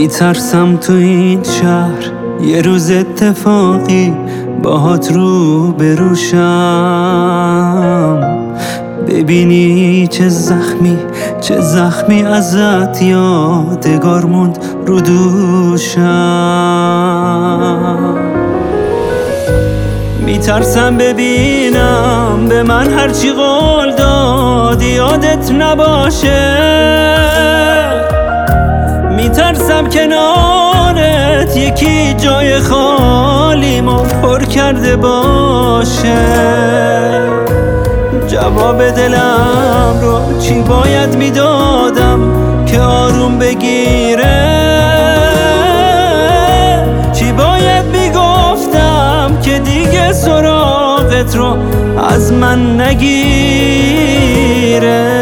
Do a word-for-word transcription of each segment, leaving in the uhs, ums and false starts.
میترسم تو این شهر یه روز اتفاقی باهات رو بروشم، ببینی چه زخمی چه زخمی ازت یادگار موند رو دوشم. میترسم ببینم به من هرچی قول دادی یادت نباشه، میترسم کنارت یکی جای خالی ما پر کرده باشه. جواب دلم رو چی باید میدادم که آروم بگیره، چی باید میگفتم که دیگه سراغت رو از من نگیره.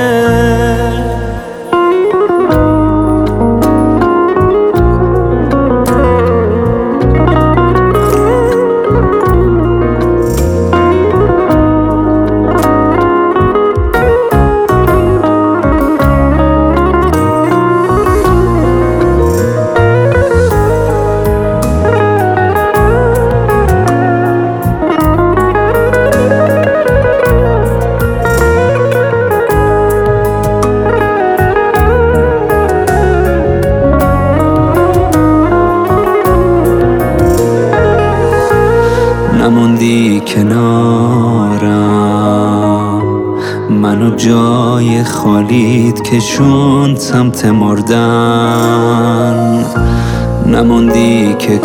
نموندی کنارم، منو جای خالیت کشوند سمت مردن. نموندی که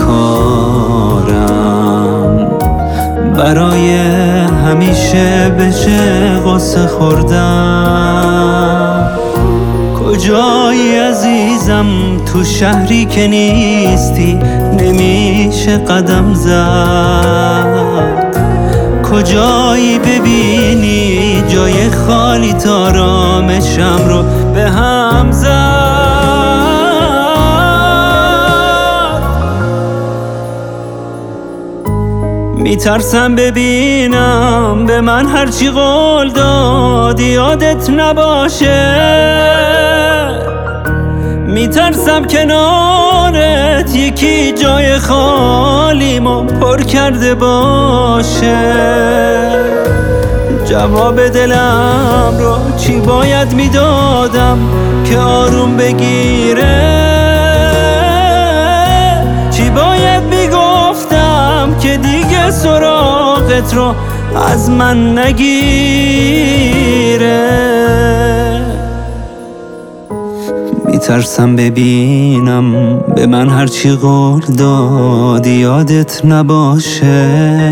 کارم برای همیشه بشه قصه خوردن. کجایی عزیزم تو شهری که نیستی نمیشه قدم زد، کجایی ببینی جای خالی تا آرامشم رو به هم زد. میترسم ببینم به من هرچی قول دادی یادت نباشه، میترسم کنارت یکی جای خالی ما پر کرده باشه. جواب دلم رو چی باید میدادم که آروم بگیره، چی باید میگفتم که دیگه سراغت رو از من نگیره. میترسم ببینم به من هرچی قول دادی یادت نباشه،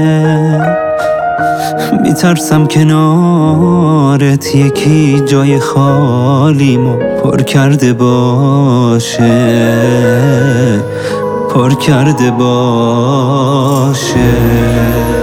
میترسم کنارت یکی جای خالیمو پر کرده باشه، پر کرده باشه.